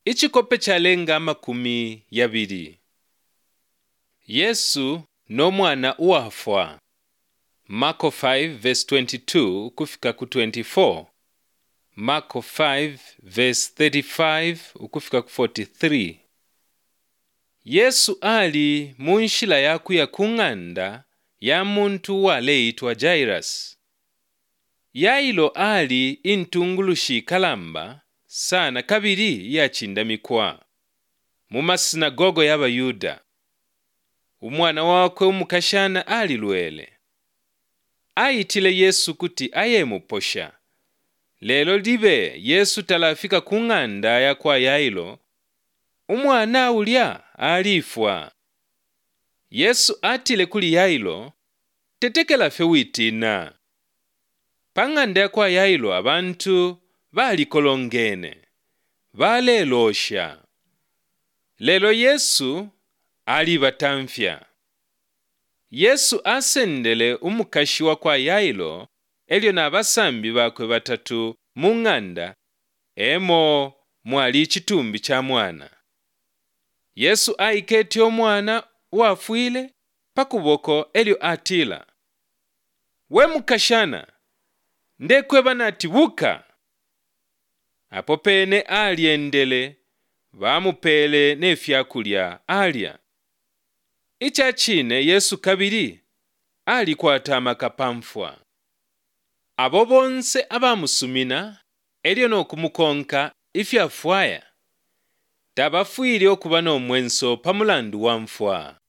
Ichikope chalenga 20. Yesu n'omwana uwafwa. Marko 5 verse 22 kufika ku 24. Marko 5 verse 35 ukufika ku 43. Yesu ali munshila yakuya kung'anda ya muntu waleitwa Jairus. Yailo ali intungulushi kalamba sana kabiri yachindamikwa mu masinagogo y'Abayuda. Umwana wakwe umukashana ali lwele. Ayitile Yesu kuti ayemuposha. Lelo libe Yesu talafika kung'anda ya kwa Yailo, umwana ulya alifwa. Yesu atile kuli Yailo, tetekela fe witina. Pang'anda ya kwa Yailo abantu balikolongene, balelosha. Lelo Yesu ali batamfya. Yesu asendele umukashi wa kwa Yailo elyo na basambi bakwe batatu mung'anda emo mwali chitumbi cha mwana. Yesu aiketi omwana wafwile pakuboko elyo atila. We mukashana ndekwe banati buka. Apo pene aliendele bamupele nefyakulya alya. Ichachine Yesu kabiri alikwata amakapamfwa. Abo bonse abamusumina elyo n'okumukonka ifyafwaya tabafwile okuba n'omwenso pamulandu wa mfwa.